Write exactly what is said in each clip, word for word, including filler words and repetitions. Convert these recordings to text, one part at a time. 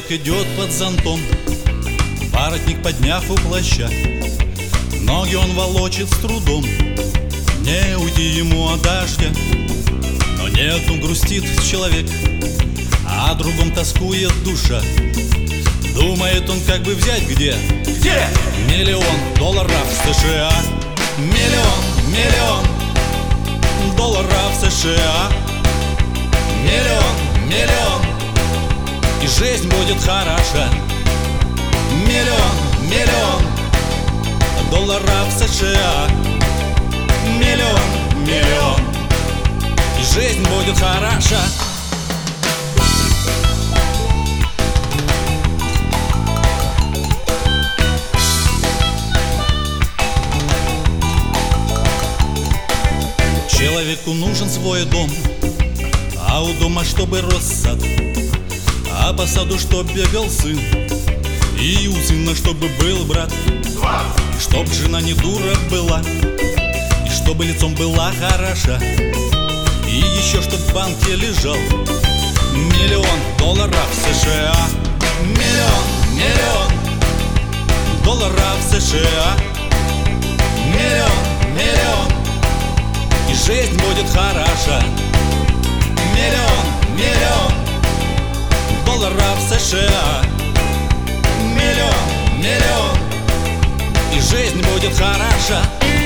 Человек идет под зонтом, воротник подняв у плаща. Ноги он волочит с трудом, не уйти ему от дождя. Но не одну грустит человек, а о другом тоскует душа. Думает он, как бы взять где? Где? Миллион долларов в США. Миллион, миллион долларов в США. Миллион, миллион, и жизнь будет хороша. Миллион, миллион долларов в США. Миллион, миллион, и жизнь будет хороша. Человеку нужен свой дом, а у дома чтобы рос сад, а по саду чтоб бегал сын, и у сына чтобы был брат, и чтоб жена не дура была, и чтобы лицом была хороша, и еще чтоб в банке лежал миллион долларов в США. Миллион, миллион долларов в США. Миллион, миллион, и жизнь будет хороша. Миллион, миллион долларов в США. Миллион, миллион, и жизнь будет хороша.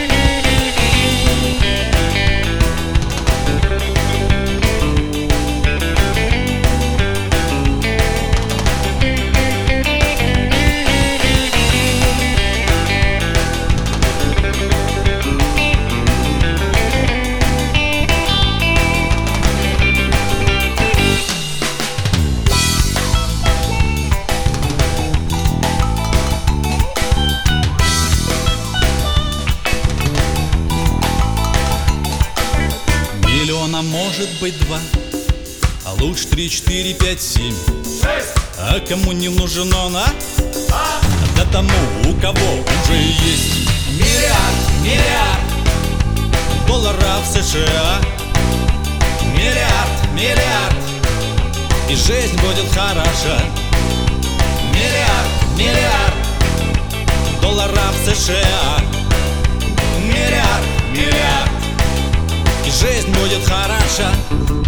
Миллиона может быть два, а лучше три, четыре, пять, семь. Шесть. А кому не нужен он, а? А? Да тому, у кого уже есть миллиард, миллиард долларов в США. Миллиард, миллиард, и жизнь будет хороша. Миллиард, миллиард долларов в США. Миллиард, миллиард, и жизнь будет хороша.